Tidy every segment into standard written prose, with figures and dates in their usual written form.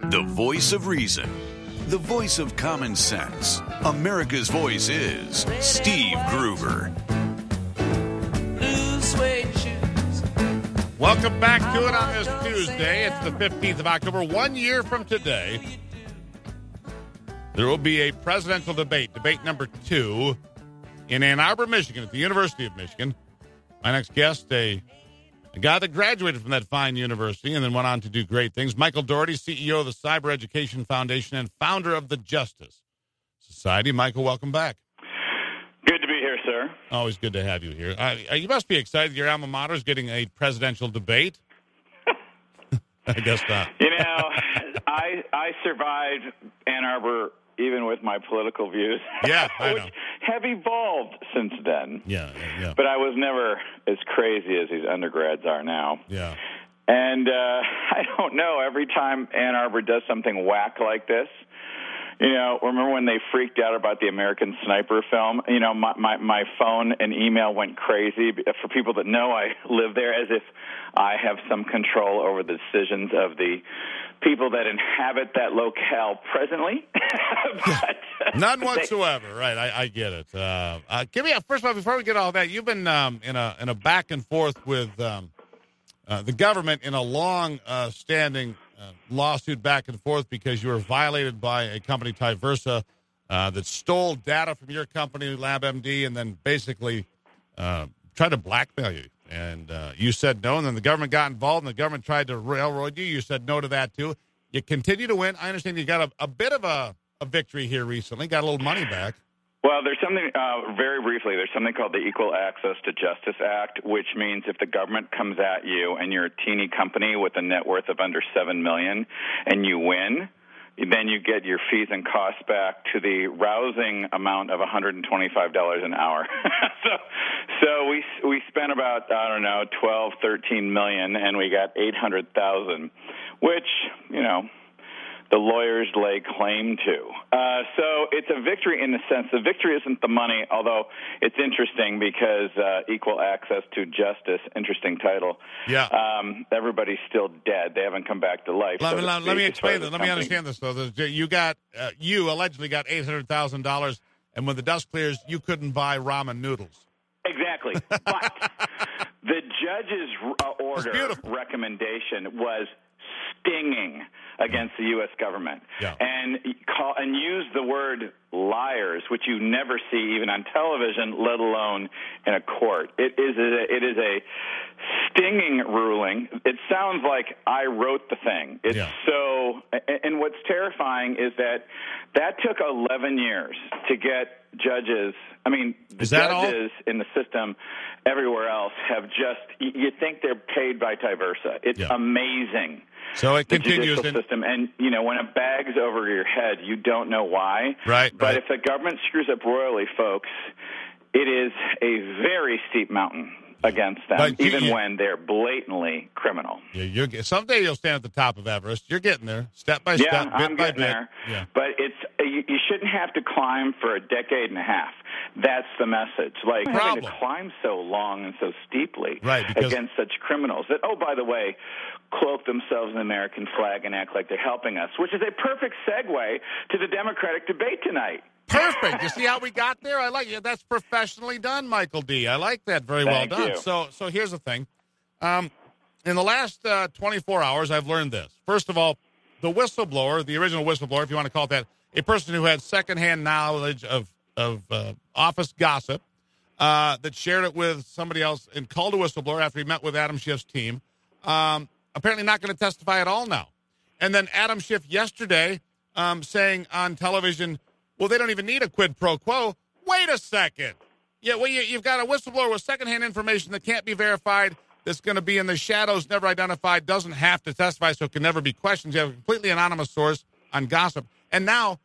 The voice of reason. The voice of common sense. America's voice is Steve Gruber. Welcome back to it on this Tuesday. It's the 15th of October. 1 year from today, there will be a presidential debate number 2 in Ann Arbor, Michigan, at the University of Michigan. My next guest, a guy that graduated from that fine university and then went on to do great things. Michael Dougherty, CEO of the Cyber Education Foundation and founder of the Justice Society. Michael, welcome back. Good to be here, sir. Always good to have you here. You must be excited your alma mater is getting a presidential debate. I guess not. You know, I survived Ann Arbor even with my political views, yeah, I which know. have evolved since then. Yeah. But I was never as crazy as these undergrads are now. Yeah. And I don't know, every time Ann Arbor does something whack like this, you know, remember when they freaked out about the American Sniper film? You know, my phone and email went crazy for people that know I live there, as if I have some control over the decisions of the people that inhabit that locale presently. None whatsoever. Right, I get it. Give me first of all, before we get all that, you've been in a back and forth with the government in a long standing lawsuit back and forth because you were violated by a company, Tyversa, that stole data from your company, LabMD, and then basically tried to blackmail you. And you said no, and then the government got involved, and the government tried to railroad you. You said no to that, too. You continue to win. I understand you got a bit of a victory here recently, got a little money back. Well, there's something, very briefly, there's something called the Equal Access to Justice Act, which means if the government comes at you and you're a teeny company with a net worth of under $7 million and you win, then you get your fees and costs back to the rousing amount of $125 an hour. So we spent about, I don't know, 12, 13 million, and we got 800,000, which, you know, the lawyers lay claim to. So it's a victory in the sense the victory isn't the money, although it's interesting because Equal Access to Justice, interesting title. Yeah. Everybody's still dead. They haven't come back to life. Let me explain this. Let me understand this, though. You allegedly got $800,000, and when the dust clears, you couldn't buy ramen noodles. Exactly. But the judge's order recommendation was stinging against the U.S. government, and use the word liars, which you never see even on television, let alone in a court. It is a stinging ruling. It sounds like I wrote the thing. It's so, and what's terrifying is that took 11 years to get judges. I mean, the judges in the system everywhere else have you think they're paid by Tyversa. It's amazing. So it continues. The judicial system, and you know, when a bag's over your head, you don't know why. Right. But if the government screws up royally, folks, it is a very steep mountain against them, even when they're blatantly criminal. Yeah, someday you'll stand at the top of Everest. You're getting there, step by step, bit I'm by getting bit. there. Yeah. But you shouldn't have to climb for a decade and a half. That's the message. Like having to climb so long and so steeply against such criminals that, oh, by the way, cloak themselves in the American flag and act like they're helping us, which is a perfect segue to the Democratic debate tonight. Perfect. You see how we got there? I like it. That's professionally done, Michael D. I like that. Very well done. You. So here's the thing. In the last 24 hours, I've learned this. First of all, the whistleblower, the original whistleblower, if you want to call it that, a person who had secondhand knowledge of office gossip that shared it with somebody else and called a whistleblower after he met with Adam Schiff's team, apparently not going to testify at all now. And then Adam Schiff yesterday saying on television, well, they don't even need a quid pro quo. Wait a second. Yeah, well, you've got a whistleblower with secondhand information that can't be verified, that's going to be in the shadows, never identified, doesn't have to testify, so it can never be questioned. You have a completely anonymous source on gossip. And now,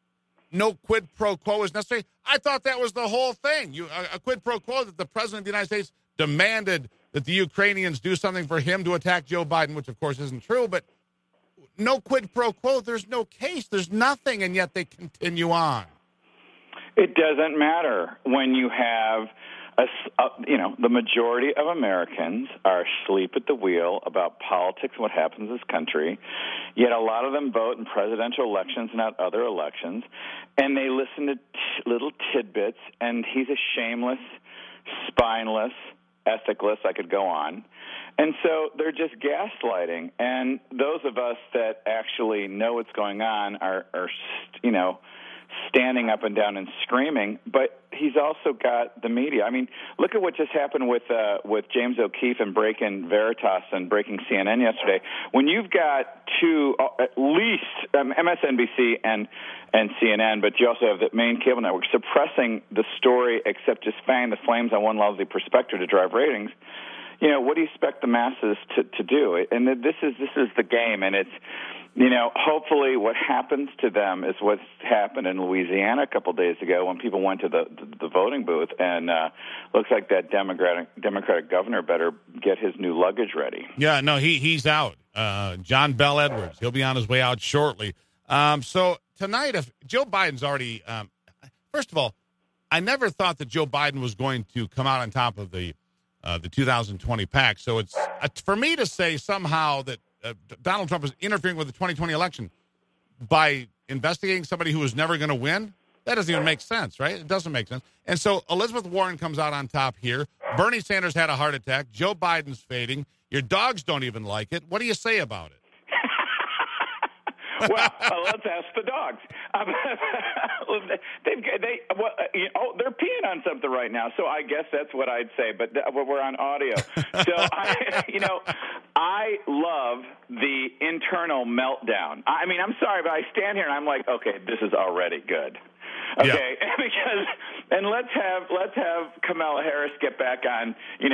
no quid pro quo is necessary. I thought that was the whole thing. A quid pro quo that the President of the United States demanded that the Ukrainians do something for him to attack Joe Biden, which, of course, isn't true, but no quid pro quo. There's no case. There's nothing, and yet they continue on. It doesn't matter when you have the majority of Americans are asleep at the wheel about politics and what happens in this country, yet a lot of them vote in presidential elections, not other elections, and they listen to little tidbits, and he's a shameless, spineless, ethicless, I could go on. And so they're just gaslighting, and those of us that actually know what's going on are standing up and down and screaming. But he's also got the media. I mean, look at what just happened with James O'Keefe and breaking Veritas and breaking CNN yesterday. When you've got two, at least MSNBC and CNN, but you also have the main cable network suppressing the story, except just fanning the flames on one lousy perspective to drive ratings. What do you expect the masses to do? And this is the game, and it's, hopefully what happens to them is what's happened in Louisiana a couple of days ago when people went to the voting booth, and looks like that Democratic governor better get his new luggage ready. Yeah, no, he's out. John Bel Edwards, he'll be on his way out shortly. So tonight, if Joe Biden's already, first of all, I never thought that Joe Biden was going to come out on top of the 2020 PAC. So it's for me to say somehow that Donald Trump is interfering with the 2020 election by investigating somebody who is never going to win. That doesn't even make sense, right? It doesn't make sense. And so Elizabeth Warren comes out on top here. Bernie Sanders had a heart attack. Joe Biden's fading. Your dogs don't even like it. What do you say about it? Well, let's ask the dogs. They're peeing on something right now, so I guess that's what I'd say. But we're on audio, so I love the internal meltdown. I mean, I'm sorry, but I stand here and I'm like, okay, this is already good. Okay, yeah. Because let's have Kamala Harris get back on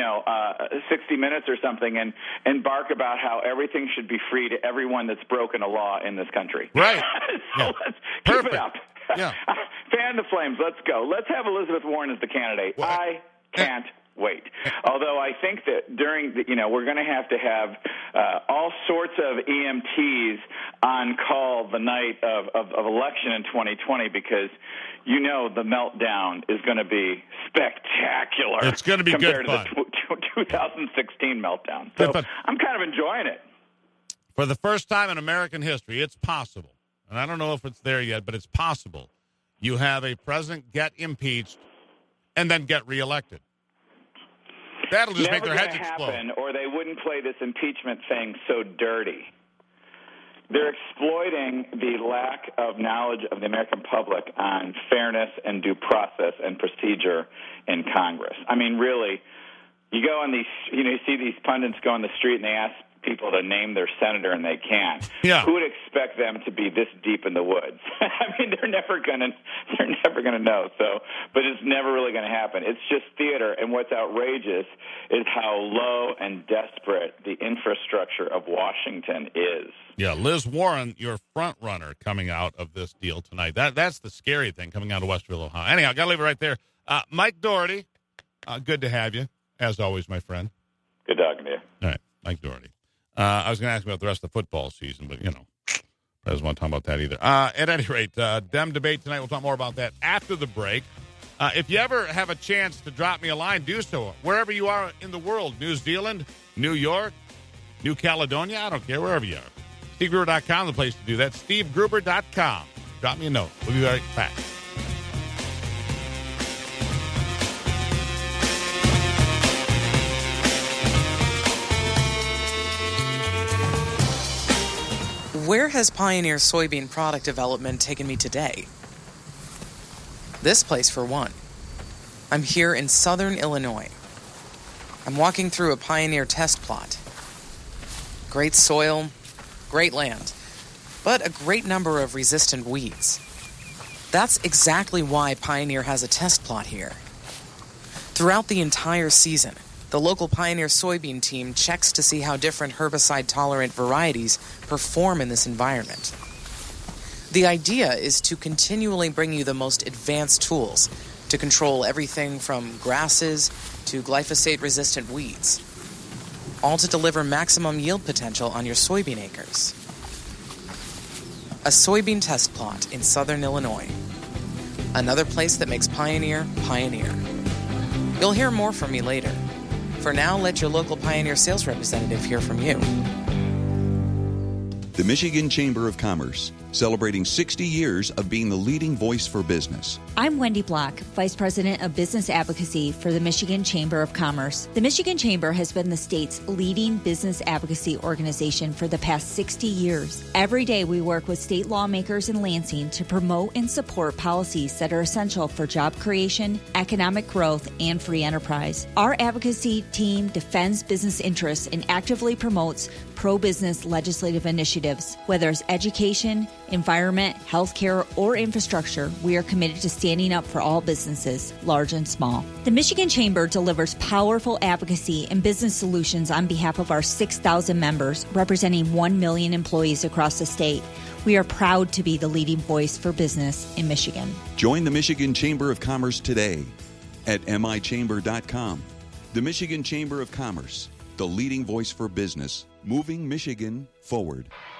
60 Minutes or something and bark about how everything should be free to everyone that's broken a law in this country. Right. So let's keep it up. Yeah. Fan the flames. Let's go. Let's have Elizabeth Warren as the candidate. Well, I can't wait. Although I think that during we're going to have all sorts of EMTs on call the night of election in 2020 because the meltdown is going to be spectacular. It's going to be compared good fun. To the 2016 meltdown. So I'm kind of enjoying it. For the first time in American history, it's possible, and I don't know if it's there yet, but it's possible, you have a president get impeached and then get reelected. That'll just make their heads explode. Or they wouldn't play this impeachment thing so dirty. They're exploiting the lack of knowledge of the American public on fairness and due process and procedure in Congress. I mean, really, you go on these, you see these pundits go on the street and they ask people to name their senator and they can't. Yeah. Who would expect them to be this deep in the woods? I mean, they're never gonna know. So, but it's never really gonna happen. It's just theater. And what's outrageous is how low and desperate the infrastructure of Washington is. Yeah, Liz Warren, your front runner coming out of this deal tonight. That's the scary thing coming out of Westville, Ohio. Anyhow, got to leave it right there. Mike Doherty, good to have you, as always, my friend. Good talking to you. All right, Mike Doherty. I was going to ask about the rest of the football season, but, I don't want to talk about that either. At any rate, Dem debate tonight. We'll talk more about that after the break. If you ever have a chance to drop me a line, do so. Wherever you are in the world, New Zealand, New York, New Caledonia, I don't care, wherever you are. SteveGruber.com, the place to do that. SteveGruber.com. Drop me a note. We'll be right back. Where has Pioneer soybean product development taken me today? This place, for one. I'm here in southern Illinois. I'm walking through a Pioneer test plot. Great soil, great land, but a great number of resistant weeds. That's exactly why Pioneer has a test plot here. Throughout the entire season, the local Pioneer soybean team checks to see how different herbicide-tolerant varieties perform in this environment. The idea is to continually bring you the most advanced tools to control everything from grasses to glyphosate-resistant weeds, all to deliver maximum yield potential on your soybean acres. A soybean test plot in southern Illinois. Another place that makes Pioneer, Pioneer. You'll hear more from me later. For now, let your local Pioneer sales representative hear from you. The Michigan Chamber of Commerce, celebrating 60 years of being the leading voice for business. I'm Wendy Block, Vice President of Business Advocacy for the Michigan Chamber of Commerce. The Michigan Chamber has been the state's leading business advocacy organization for the past 60 years. Every day we work with state lawmakers in Lansing to promote and support policies that are essential for job creation, economic growth, and free enterprise. Our advocacy team defends business interests and actively promotes pro-business legislative initiatives. Whether it's education, environment, healthcare, or infrastructure, we are committed to standing up for all businesses, large and small. The Michigan Chamber delivers powerful advocacy and business solutions on behalf of our 6,000 members, representing 1 million employees across the state. We are proud to be the leading voice for business in Michigan. Join the Michigan Chamber of Commerce today at michamber.com. The Michigan Chamber of Commerce, the leading voice for business, moving Michigan forward.